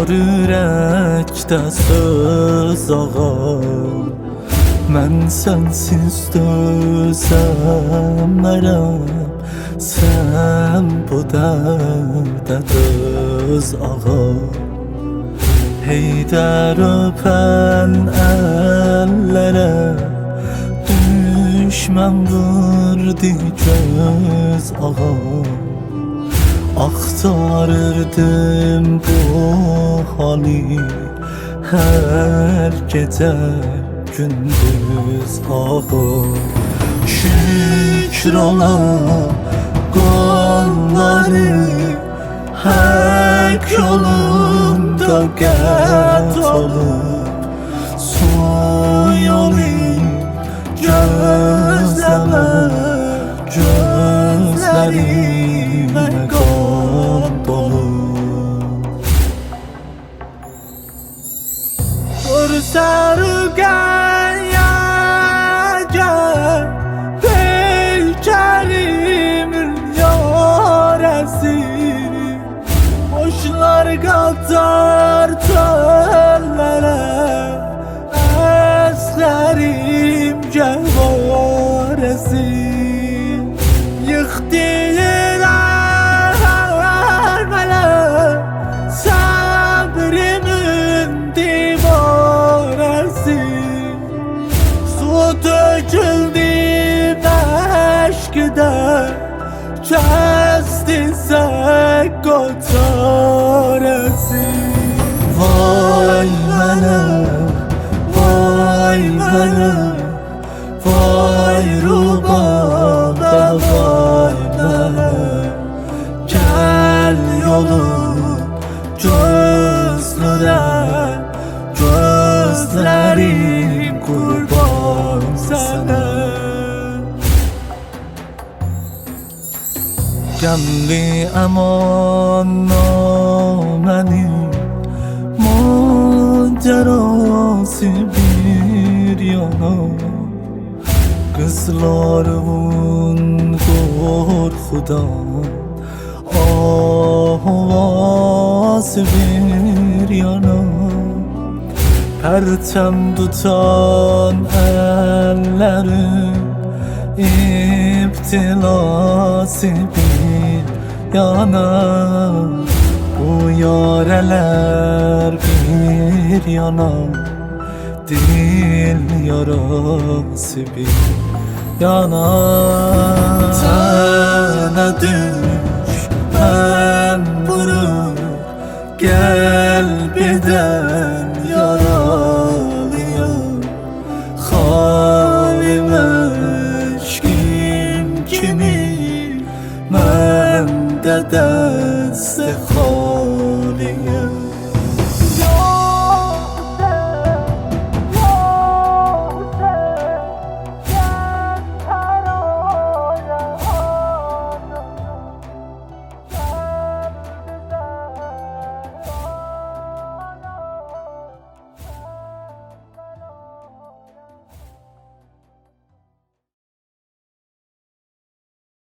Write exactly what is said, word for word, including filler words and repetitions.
var ürəkdə söz ağa. Mən sənsiz dözəmərəm, sən bu dərdə döz ağa. Heydər öpən əllərə düşmən vurdu göz ağa. Axtarırdım bu hali hər gecə gündüz ağa. Şükür ola qolları hak yolunda qət olub. Soy olayım gözləmə, gözlərimə qan dolub. Görsərgən yəgər peykərimin yarəsi. Boşlar qatar töllərə, əslərim gəvarəsi. Yıxdılar mənə səbrimin divarəsi. Su töküldü məşqdə, kəsdi səqqo çarəsi. Vay mənə, vay mənə, vay rubabə, vay mənə. Gəl yolum gözlürə, gözlərim qurban sənə. Gəmli əman namənim, macerası bir yana. Qızlarımın qorxudan avazı bir yana. Pərçəm tutan əllərim, İbtilası bir yana. Bu yareler bir yana, dil yarası bir yana. Tənə düşmən vurur qəlbidən yaralıyam. Xalim eşkim kimi məndə də